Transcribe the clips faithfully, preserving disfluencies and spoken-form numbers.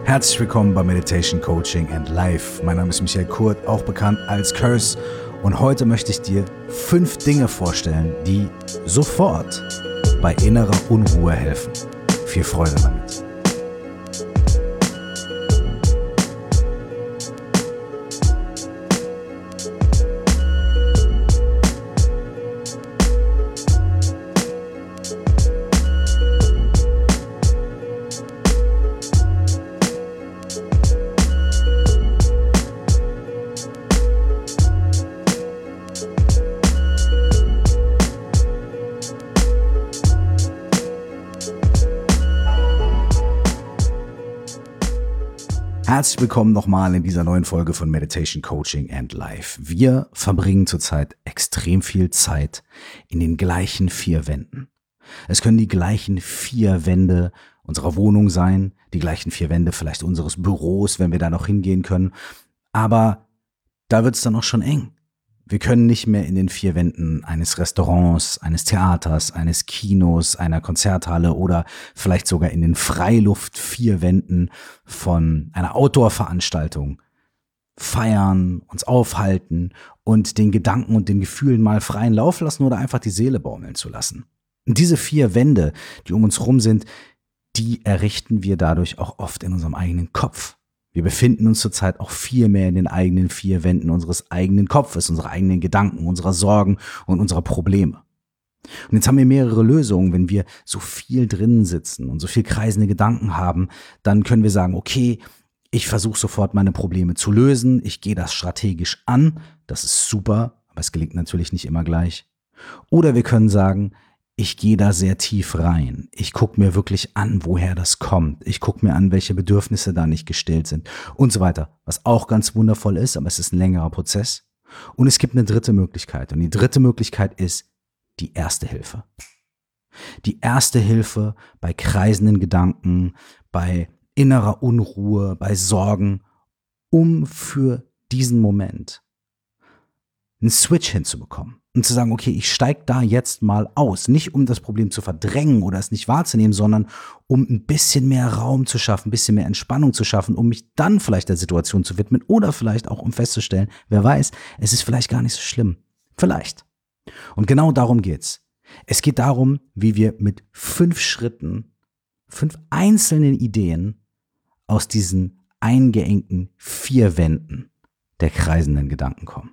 Herzlich willkommen bei Meditation Coaching and Life. Mein Name ist Michael Kurt, auch bekannt als Curse. Und heute möchte ich dir fünf Dinge vorstellen, die sofort bei innerer Unruhe helfen. Viel Freude damit. Herzlich willkommen nochmal in dieser neuen Folge von Meditation Coaching and Life. Wir verbringen zurzeit extrem viel Zeit in den gleichen vier Wänden. Es können die gleichen vier Wände unserer Wohnung sein, die gleichen vier Wände vielleicht unseres Büros, wenn wir da noch hingehen können. Aber da wird es dann auch schon eng. Wir können nicht mehr in den vier Wänden eines Restaurants, eines Theaters, eines Kinos, einer Konzerthalle oder vielleicht sogar in den Freiluft-vier Wänden von einer Outdoor-Veranstaltung feiern, uns aufhalten und den Gedanken und den Gefühlen mal freien Lauf lassen oder einfach die Seele baumeln zu lassen. Und diese vier Wände, die um uns rum sind, die errichten wir dadurch auch oft in unserem eigenen Kopf. Wir befinden uns zurzeit auch viel mehr in den eigenen vier Wänden unseres eigenen Kopfes, unserer eigenen Gedanken, unserer Sorgen und unserer Probleme. Und jetzt haben wir mehrere Lösungen. Wenn wir so viel drinnen sitzen und so viel kreisende Gedanken haben, dann können wir sagen, okay, ich versuche sofort meine Probleme zu lösen. Ich gehe das strategisch an. Das ist super, aber es gelingt natürlich nicht immer gleich. Oder wir können sagen, ich gehe da sehr tief rein. Ich gucke mir wirklich an, woher das kommt. Ich gucke mir an, welche Bedürfnisse da nicht gestillt sind und so weiter. Was auch ganz wundervoll ist, aber es ist ein längerer Prozess. Und es gibt eine dritte Möglichkeit. Und die dritte Möglichkeit ist die erste Hilfe. Die erste Hilfe bei kreisenden Gedanken, bei innerer Unruhe, bei Sorgen, um für diesen Moment einen Switch hinzubekommen. Und zu sagen, okay, ich steige da jetzt mal aus. Nicht um das Problem zu verdrängen oder es nicht wahrzunehmen, sondern um ein bisschen mehr Raum zu schaffen, ein bisschen mehr Entspannung zu schaffen, um mich dann vielleicht der Situation zu widmen oder vielleicht auch um festzustellen, wer weiß, es ist vielleicht gar nicht so schlimm. Vielleicht. Und genau darum geht's. Es geht darum, wie wir mit fünf Schritten, fünf einzelnen Ideen aus diesen eingeengten vier Wänden der kreisenden Gedanken kommen.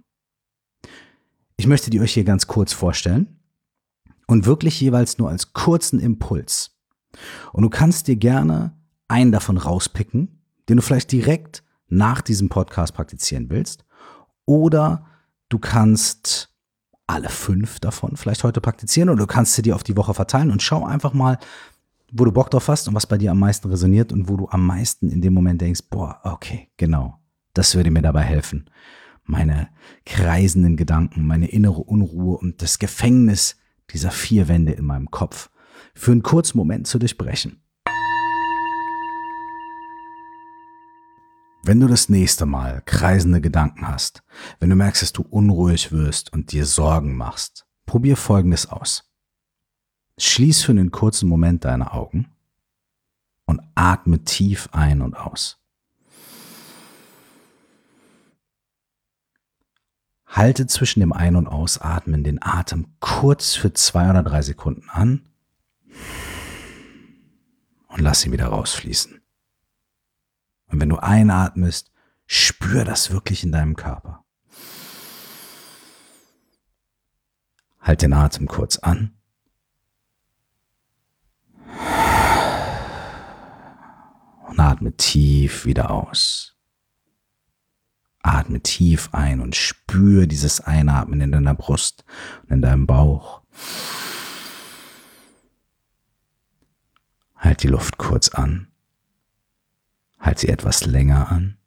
Ich möchte die euch hier ganz kurz vorstellen und wirklich jeweils nur als kurzen Impuls. Und du kannst dir gerne einen davon rauspicken, den du vielleicht direkt nach diesem Podcast praktizieren willst, oder du kannst alle fünf davon vielleicht heute praktizieren oder du kannst sie dir auf die Woche verteilen und schau einfach mal, wo du Bock drauf hast und was bei dir am meisten resoniert und wo du am meisten in dem Moment denkst, boah, okay, genau, das würde mir dabei helfen. Meine kreisenden Gedanken, meine innere Unruhe und das Gefängnis dieser vier Wände in meinem Kopf für einen kurzen Moment zu durchbrechen. Wenn du das nächste Mal kreisende Gedanken hast, wenn du merkst, dass du unruhig wirst und dir Sorgen machst, probier Folgendes aus. Schließ für einen kurzen Moment deine Augen und atme tief ein und aus. Halte zwischen dem Ein- und Ausatmen den Atem kurz für zwei oder drei Sekunden an und lass ihn wieder rausfließen. Und wenn du einatmest, spür das wirklich in deinem Körper. Halt den Atem kurz an und atme tief wieder aus. Atme tief ein und spür dieses Einatmen in deiner Brust und in deinem Bauch. Halt die Luft kurz an. Halt sie etwas länger an.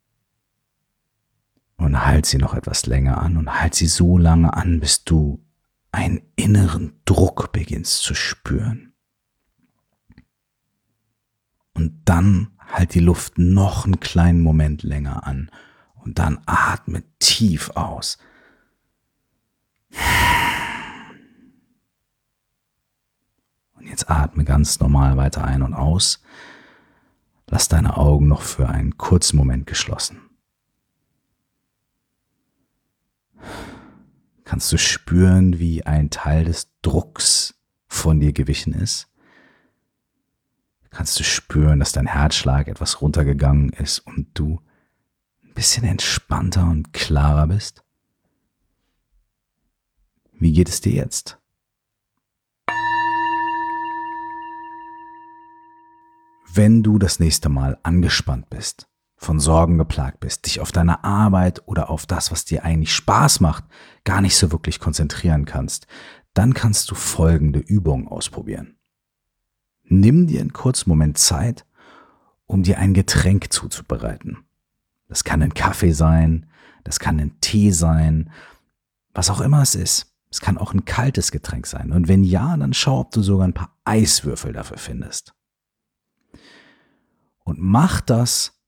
Und halt sie noch etwas länger an und halt sie so lange an, bis du einen inneren Druck beginnst zu spüren. Und dann halt die Luft noch einen kleinen Moment länger an. Und dann atme tief aus. Und jetzt atme ganz normal weiter ein und aus. Lass deine Augen noch für einen kurzen Moment geschlossen. Kannst du spüren, wie ein Teil des Drucks von dir gewichen ist? Kannst du spüren, dass dein Herzschlag etwas runtergegangen ist und du ein bisschen entspannter und klarer bist? Wie geht es dir jetzt? Wenn du das nächste Mal angespannt bist, von Sorgen geplagt bist, dich auf deine Arbeit oder auf das, was dir eigentlich Spaß macht, gar nicht so wirklich konzentrieren kannst, dann kannst du folgende Übung ausprobieren. Nimm dir einen kurzen Moment Zeit, um dir ein Getränk zuzubereiten. Das kann ein Kaffee sein, das kann ein Tee sein, was auch immer es ist. Es kann auch ein kaltes Getränk sein. Und wenn ja, dann schau, ob du sogar ein paar Eiswürfel dafür findest. Und mach das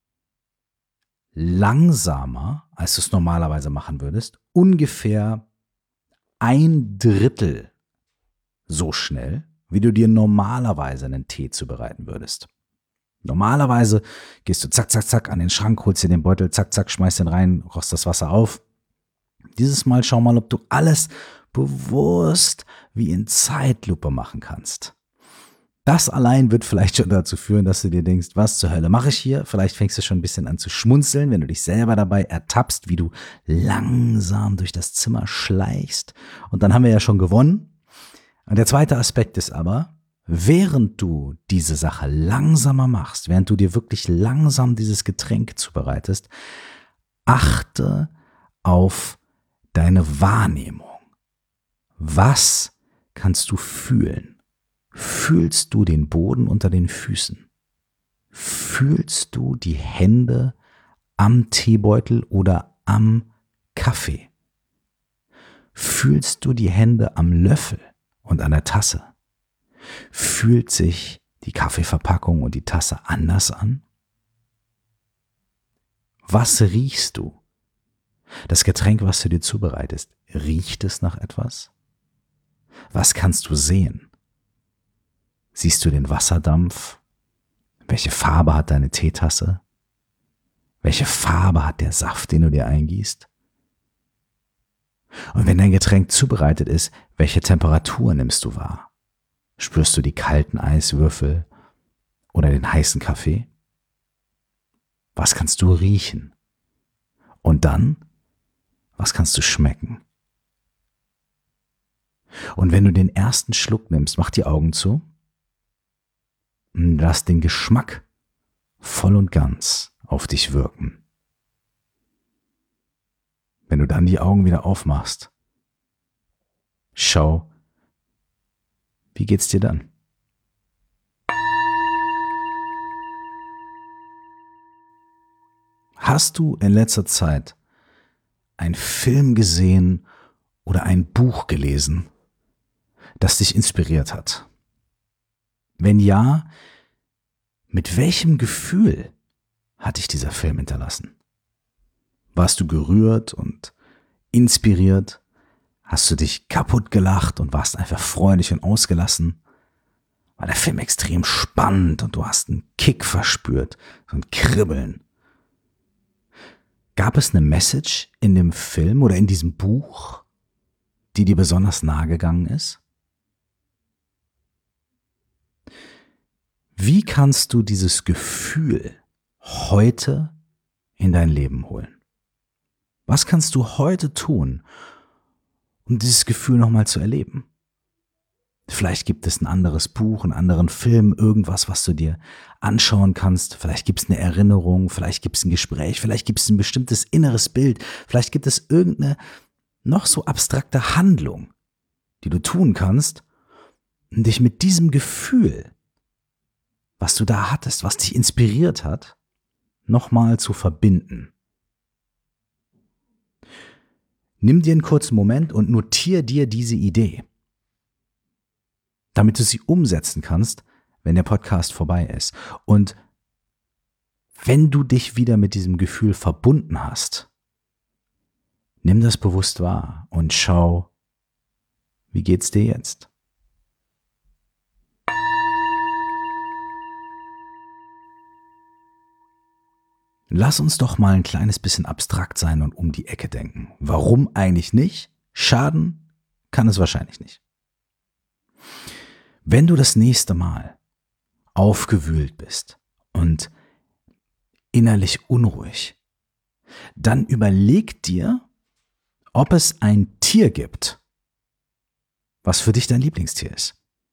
langsamer, als du es normalerweise machen würdest. Ungefähr ein Drittel so schnell, wie du dir normalerweise einen Tee zubereiten würdest. Normalerweise gehst du zack, zack, zack an den Schrank, holst dir den Beutel, zack, zack, schmeißt den rein, kochst das Wasser auf. Dieses Mal schau mal, ob du alles bewusst wie in Zeitlupe machen kannst. Das allein wird vielleicht schon dazu führen, dass du dir denkst, was zur Hölle mache ich hier? Vielleicht fängst du schon ein bisschen an zu schmunzeln, wenn du dich selber dabei ertappst, wie du langsam durch das Zimmer schleichst. Und dann haben wir ja schon gewonnen. Und der zweite Aspekt ist aber, während du diese Sache langsamer machst, während du dir wirklich langsam dieses Getränk zubereitest, achte auf deine Wahrnehmung. Was kannst du fühlen? Fühlst du den Boden unter den Füßen? Fühlst du die Hände am Teebeutel oder am Kaffee? Fühlst du die Hände am Löffel und an der Tasse? Fühlt sich die Kaffeeverpackung und die Tasse anders an? Was riechst du? Das Getränk, was du dir zubereitest, riecht es nach etwas? Was kannst du sehen? Siehst du den Wasserdampf? Welche Farbe hat deine Teetasse? Welche Farbe hat der Saft, den du dir eingießt? Und wenn dein Getränk zubereitet ist, welche Temperatur nimmst du wahr? Spürst du die kalten Eiswürfel oder den heißen Kaffee? Was kannst du riechen? Und dann, was kannst du schmecken? Und wenn du den ersten Schluck nimmst, mach die Augen zu. Lass den Geschmack voll und ganz auf dich wirken. Wenn du dann die Augen wieder aufmachst, schau, wie geht's dir dann? Hast du in letzter Zeit einen Film gesehen oder ein Buch gelesen, das dich inspiriert hat? Wenn ja, mit welchem Gefühl hat dich dieser Film hinterlassen? Warst du gerührt und inspiriert? Hast du dich kaputt gelacht und warst einfach freudig und ausgelassen? War der Film extrem spannend und du hast einen Kick verspürt, so ein Kribbeln? Gab es eine Message in dem Film oder in diesem Buch, die dir besonders nahe gegangen ist? Wie kannst du dieses Gefühl heute in dein Leben holen? Was kannst du heute tun, um dieses Gefühl nochmal zu erleben? Vielleicht gibt es ein anderes Buch, einen anderen Film, irgendwas, was du dir anschauen kannst. Vielleicht gibt es eine Erinnerung, vielleicht gibt es ein Gespräch, vielleicht gibt es ein bestimmtes inneres Bild, vielleicht gibt es irgendeine noch so abstrakte Handlung, die du tun kannst, um dich mit diesem Gefühl, was du da hattest, was dich inspiriert hat, nochmal zu verbinden. Nimm dir einen kurzen Moment und notiere dir diese Idee, damit du sie umsetzen kannst, wenn der Podcast vorbei ist. Und wenn du dich wieder mit diesem Gefühl verbunden hast, nimm das bewusst wahr und schau, wie geht's dir jetzt? Lass uns doch mal ein kleines bisschen abstrakt sein und um die Ecke denken. Warum eigentlich nicht? Schaden kann es wahrscheinlich nicht. Wenn du das nächste Mal aufgewühlt bist und innerlich unruhig, dann überleg dir, ob es ein Tier gibt, was für dich dein Lieblingstier ist.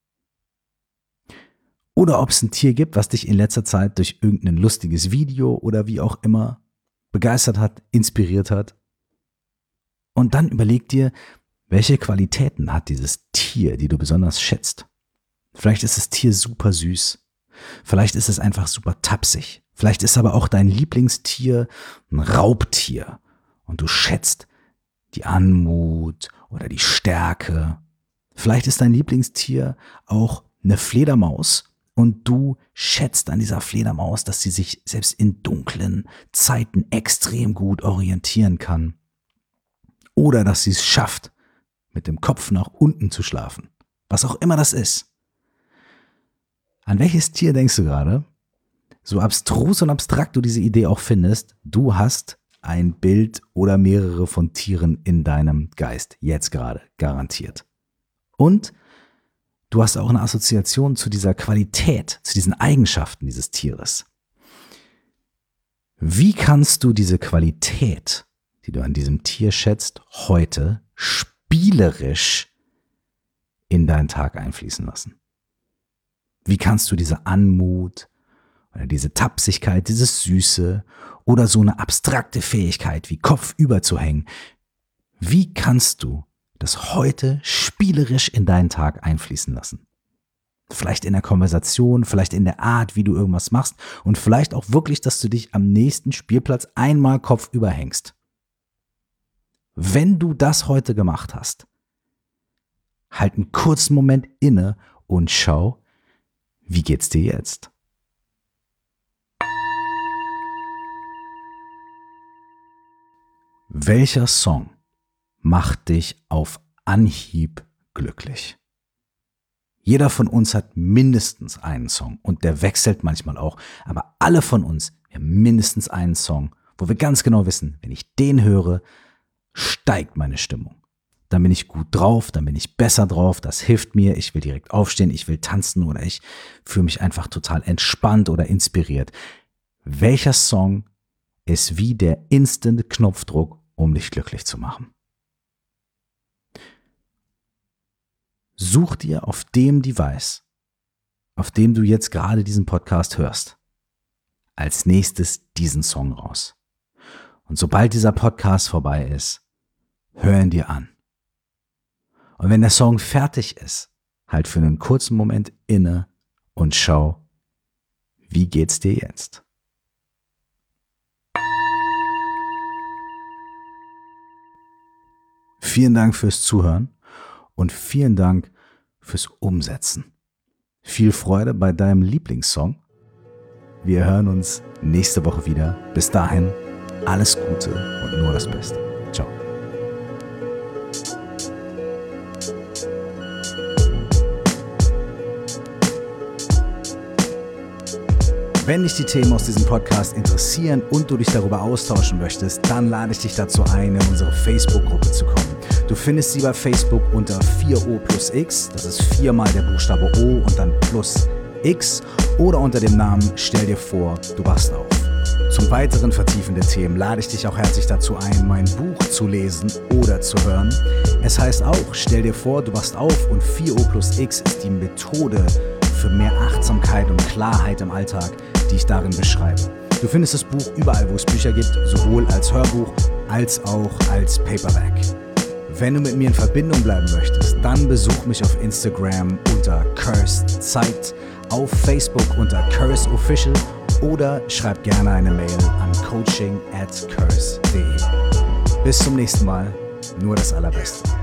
Oder ob es ein Tier gibt, was dich in letzter Zeit durch irgendein lustiges Video oder wie auch immer begeistert hat, inspiriert hat. Und dann überleg dir, welche Qualitäten hat dieses Tier, die du besonders schätzt. Vielleicht ist das Tier super süß. Vielleicht ist es einfach super tapsig. Vielleicht ist aber auch dein Lieblingstier ein Raubtier. Und du schätzt die Anmut oder die Stärke. Vielleicht ist dein Lieblingstier auch eine Fledermaus. Und du schätzt an dieser Fledermaus, dass sie sich selbst in dunklen Zeiten extrem gut orientieren kann. Oder dass sie es schafft, mit dem Kopf nach unten zu schlafen. Was auch immer das ist. An welches Tier denkst du gerade? So abstrus und abstrakt du diese Idee auch findest, du hast ein Bild oder mehrere von Tieren in deinem Geist. Jetzt gerade, garantiert. Und du hast auch eine Assoziation zu dieser Qualität, zu diesen Eigenschaften dieses Tieres. Wie kannst du diese Qualität, die du an diesem Tier schätzt, heute spielerisch in deinen Tag einfließen lassen? Wie kannst du diese Anmut oder diese Tapsigkeit, dieses Süße oder so eine abstrakte Fähigkeit wie kopfüber zu hängen, wie kannst du das heute spielerisch in deinen Tag einfließen lassen? Vielleicht in der Konversation, vielleicht in der Art, wie du irgendwas machst und vielleicht auch wirklich, dass du dich am nächsten Spielplatz einmal kopfüber hängst. Wenn du das heute gemacht hast, halt einen kurzen Moment inne und schau, wie geht's dir jetzt? Welcher Song macht dich auf Anhieb glücklich? Jeder von uns hat mindestens einen Song und der wechselt manchmal auch, aber alle von uns haben mindestens einen Song, wo wir ganz genau wissen, wenn ich den höre, steigt meine Stimmung. Dann bin ich gut drauf, dann bin ich besser drauf, das hilft mir, ich will direkt aufstehen, ich will tanzen oder ich fühle mich einfach total entspannt oder inspiriert. Welcher Song ist wie der Instant-Knopfdruck, um dich glücklich zu machen? Such dir auf dem Device, auf dem du jetzt gerade diesen Podcast hörst, als nächstes diesen Song raus. Und sobald dieser Podcast vorbei ist, hör ihn dir an. Und wenn der Song fertig ist, halt für einen kurzen Moment inne und schau, wie geht's dir jetzt? Vielen Dank fürs Zuhören und vielen Dank fürs Umsetzen. Viel Freude bei deinem Lieblingssong. Wir hören uns nächste Woche wieder. Bis dahin, alles Gute und nur das Beste. Ciao. Wenn dich die Themen aus diesem Podcast interessieren und du dich darüber austauschen möchtest, dann lade ich dich dazu ein, in unsere Facebook-Gruppe zu kommen. Du findest sie bei Facebook unter vier O plus X, das ist viermal der Buchstabe O und dann plus X, oder unter dem Namen Stell dir vor, du wachst auf. Zum weiteren Vertiefen der Themen lade ich dich auch herzlich dazu ein, mein Buch zu lesen oder zu hören. Es heißt auch, stell dir vor, du wachst auf und vier O plus X ist die Methode für mehr Achtsamkeit und Klarheit im Alltag, die ich darin beschreibe. Du findest das Buch überall, wo es Bücher gibt, sowohl als Hörbuch als auch als Paperback. Wenn du mit mir in Verbindung bleiben möchtest, dann besuch mich auf Instagram unter Cursed Zeit, auf Facebook unter Curse Official oder schreib gerne eine Mail an coaching at curse punkt de. Bis zum nächsten Mal, nur das Allerbeste.